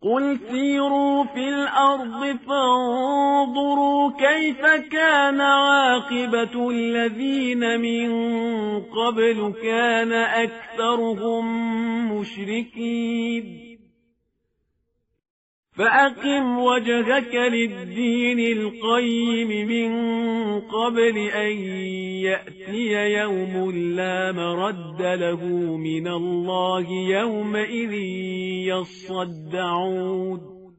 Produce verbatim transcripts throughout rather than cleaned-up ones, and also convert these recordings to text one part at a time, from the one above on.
قل سيروا في الأرض فانظروا كيف كان عاقبة الذين من قبل كان أكثرهم مشركين فأقم وجهك للدين القيم من قبل أن يأتي يوم لا مرد له من الله يومئذ يصدعون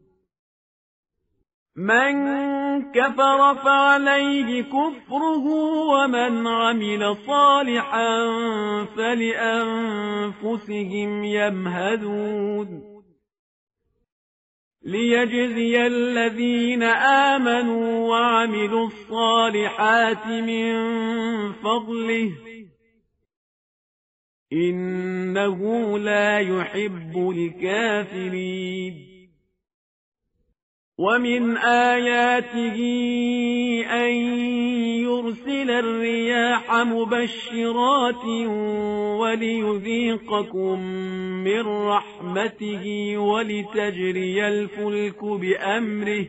من كفر فعليه كفره ومن عمل صالحا فلأنفسهم يمهدون ليجزي الذين آمنوا وعملوا الصالحات من فضله إنه لا يحب الكافرين ومن آياته أن يرسل الرياح مبشرات وليذيقكم من رحمته ولتجري الفلك بأمره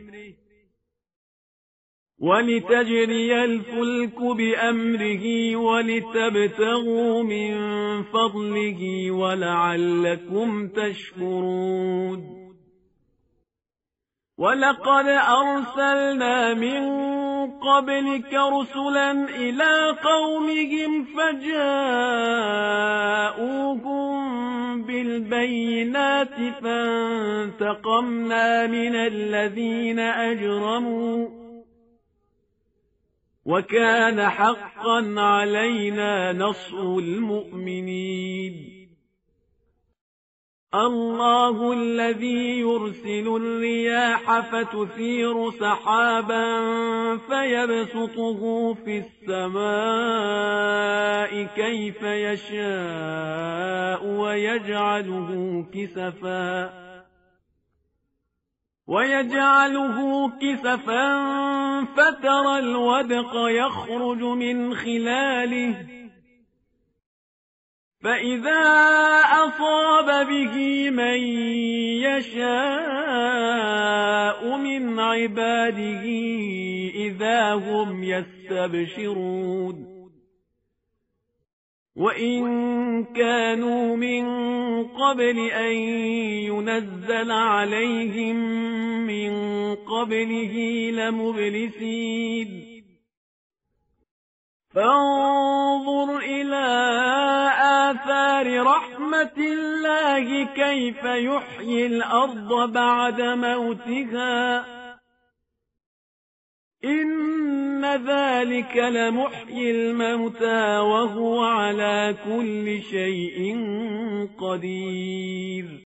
ولتجري الفلك بأمره ولتبتغوا من فضله ولعلكم تشكرون ولقد أرسلنا من قبلك رسلا إلى قومهم فجاءوهم بالبينات فانتقمنا من الذين أجرموا وكان حقا علينا نصر المؤمنين الله الذي يرسل الرياح فتثير سحابا فيبسطه في السماء كيف يشاء ويجعله كسفا ويجعله كسفا فترى الودق يخرج من خلاله فإذا أصاب به من يشاء من عباده إذا هم يستبشرون وإن كانوا من قبل أن ينزل عليهم من قبله لمبلسين فانظر إلى آثار رحمة الله كيف يحيي الأرض بعد موتها إن ذلك لمحيي الموتى وهو على كل شيء قدير